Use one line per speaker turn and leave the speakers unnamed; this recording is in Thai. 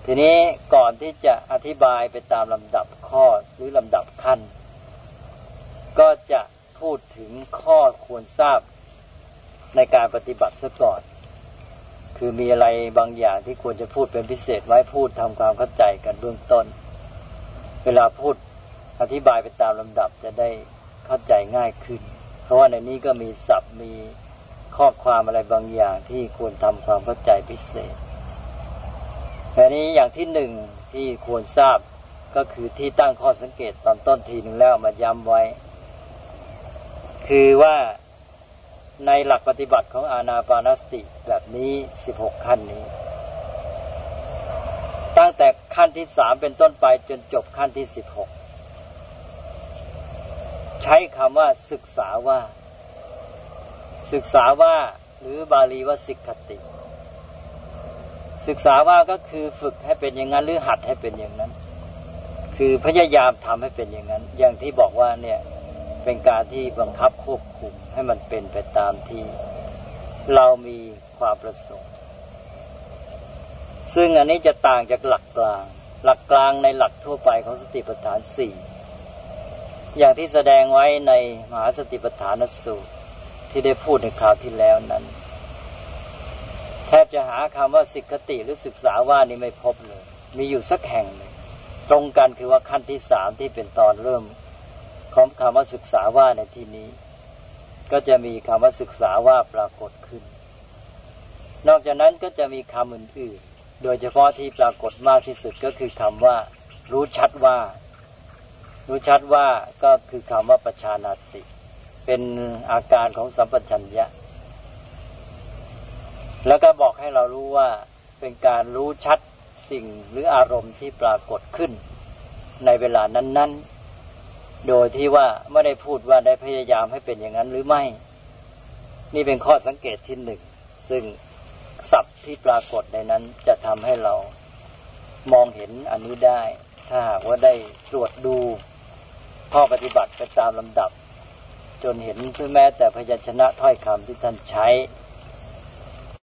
ทีนี้ก่อนที่จะอธิบายไปตามลำดับข้อหรือลำดับขั้นก็จะพูดถึงข้อควรทราบในการปฏิบัติซะก่อนคือมีอะไรบางอย่างที่ควรจะพูดเป็นพิเศษไว้พูดทำความเข้าใจกันเบื้องต้นเวลาพูดอธิบายไปตามลำดับจะได้เข้าใจง่ายขึ้นเพราะว่าในนี้ก็มีศัพท์มีข้อความอะไรบางอย่างที่ควรทำความเข้าใจพิเศษอันนี้อย่างที่หนึ่งที่ควรทราบก็คือที่ตั้งข้อสังเกตตอนต้นทีนึงแล้วมาย้ำไว้คือว่าในหลักปฏิบัติของอานาปานสติแบบนี้16ขั้นนี้ตั้งแต่ขั้นที่3เป็นต้นไปจนจบขั้นที่16ใช้คำว่าศึกษาว่าหรือบาลีว่าสิกขติศึกษาว่าก็คือฝึกให้เป็นอย่างนั้นหรือหัดให้เป็นอย่างนั้นคือพยายามทำให้เป็นอย่างนั้นอย่างที่บอกว่าเนี่ยเป็นการที่บังคับควบคุมให้มันเป็นไปตามที่เรามีความประสงค์ซึ่งอันนี้จะต่างจากหลักกลางในหลักทั่วไปของสติปัฏฐาน4อย่างที่แสดงไว้ในมหาสติปัฏฐานสูตรที่ได้พูดในคราวที่แล้วนั้นแทบจะหาคำว่าสิกขติหรือศึกษาว่านี่ไม่พบเลยมีอยู่สักแห่งหนึ่งตรงกันคือว่าขั้นที่3ที่เป็นตอนเริ่มของคำว่าศึกษาว่าในที่นี้ก็จะมีคำว่าศึกษาว่าปรากฏขึ้นนอกจากนั้นก็จะมีคำอื่นๆโดยเฉพาะที่ปรากฏมากที่สุดก็คือคำว่ารู้ชัดว่าก็คือคำว่าปัจฉานาติเป็นอาการของสัมปชัญญะแล้วก็บอกให้เรารู้ว่าเป็นการรู้ชัดสิ่งหรืออารมณ์ที่ปรากฏขึ้นในเวลานั้นๆโดยที่ว่าไม่ได้พูดว่าได้พยายามให้เป็นอย่างนั้นหรือไม่นี่เป็นข้อสังเกตที่1ซึ่งศัพท์ที่ปรากฏในนั้นจะทำให้เรามองเห็นอันนี้ได้ถ้าหากว่าได้ตรวจดูข้อปฏิบัติไปตามลำดับจนเห็นแม้แต่พยัญชนะถ้อยคำที่ท่านใช้